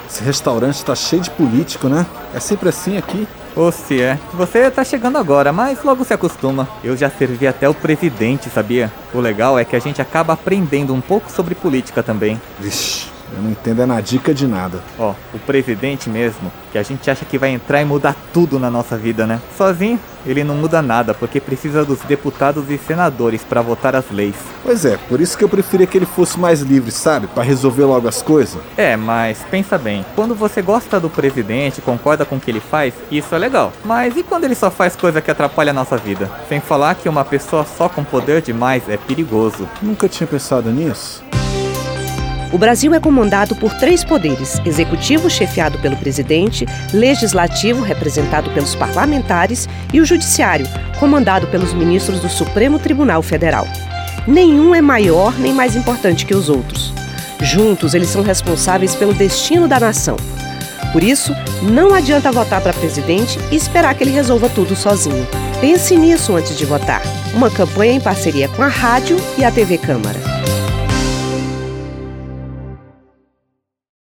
Esse restaurante tá cheio de político, né? É sempre assim aqui. Ou se é. Você tá chegando agora, mas logo se acostuma. Eu já servi até o presidente, sabia? O legal é que a gente acaba aprendendo um pouco sobre política também. Vixe, eu não entendo é na dica de nada. Ó, o presidente mesmo, que a gente acha que vai entrar e mudar tudo na nossa vida, né? Sozinho, ele não muda nada, porque precisa dos deputados e senadores pra votar as leis. Pois é, por isso que eu preferia que ele fosse mais livre, sabe? Pra resolver logo as coisas. É, mas pensa bem, quando você gosta do presidente, concorda com o que ele faz, isso é legal. Mas e quando ele só faz coisa que atrapalha a nossa vida? Sem falar que uma pessoa só com poder demais é perigoso. Nunca tinha pensado nisso. O Brasil é comandado por 3 poderes: executivo, chefiado pelo presidente, legislativo, representado pelos parlamentares, e o judiciário, comandado pelos ministros do Supremo Tribunal Federal. Nenhum é maior nem mais importante que os outros. Juntos, eles são responsáveis pelo destino da nação. Por isso, não adianta votar para presidente e esperar que ele resolva tudo sozinho. Pense nisso antes de votar. Uma campanha em parceria com a rádio e a TV Câmara.